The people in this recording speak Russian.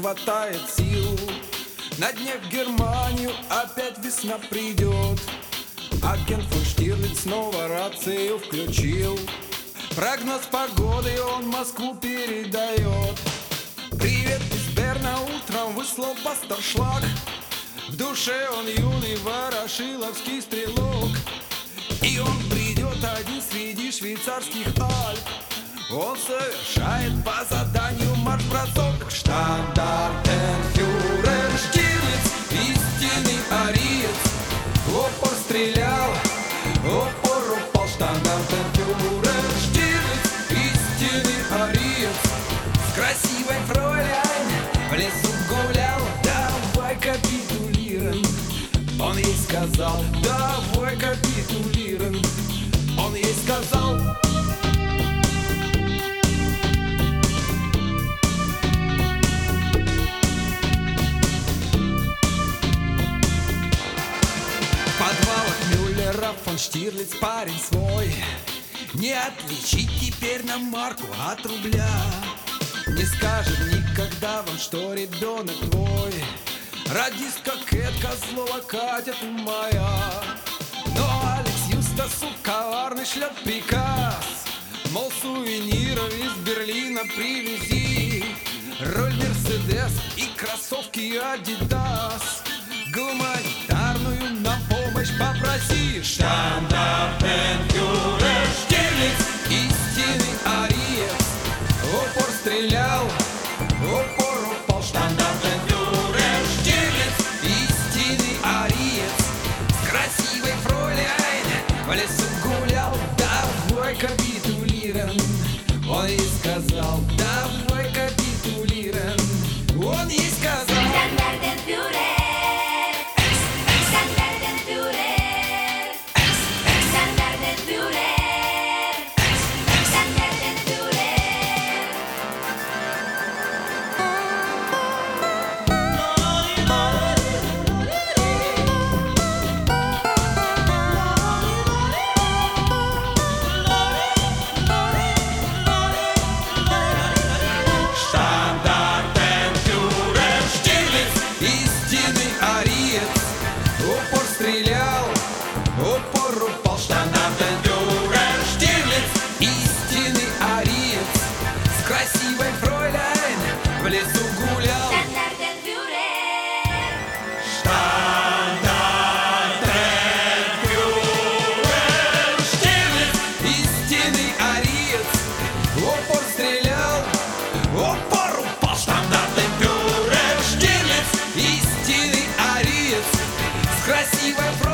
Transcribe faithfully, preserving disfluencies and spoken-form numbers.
хватает сил. На дне в Германию опять весна придет. Агент фон Штирлиц снова рацию включил. Прогноз погоды он Москву передает. Привет из Берна утром выслал пасторшлаг. В душе он юный ворошиловский стрелок. И он придет один среди швейцарских Альп. Он совершает по заданию марш-бросок. Штандартенфюрер Штирлиц, истинный ариец, в упор стрелял, в упор упал. Штандартенфюрер Штирлиц, истинный ариец, с красивой фройляйн в лесу гулял. Давай капитулируем, он ей сказал. Давай капитулируем, он ей сказал. В подвалах Мюллера фон Штирлиц парень свой. Не отличить теперь нам марку от рубля. Не скажет никогда вам, что ребенок твой радистка Кэт Козлова Катя ты моя. Но Алекс Юстасу коварный шлет приказ, мол, сувениров из Берлина привези. Роль Мерседес и кроссовки Адидас, гуманитарную на помощь попроси. Штандартенфюрер Штирлиц, истинный ариец, в упор стрелял, в упор упал. Штандартенфюрер Штирлиц, истинный ариец, с красивой фройляйн в лесу гулял. Давай капитулируем, он ей сказал. Давай капитулируем, он ей сказал. Упор стрелял, упор упал. Штандартенфюрер Штирлиц, истинный ариец, с красивой фройляйн в лесу гулял. Штандартенфюрер Штирлиц, истинный ариец, в упор стрелял, в упор упал. Штандартенфюрер Штирлиц, истинный ариец, красивая.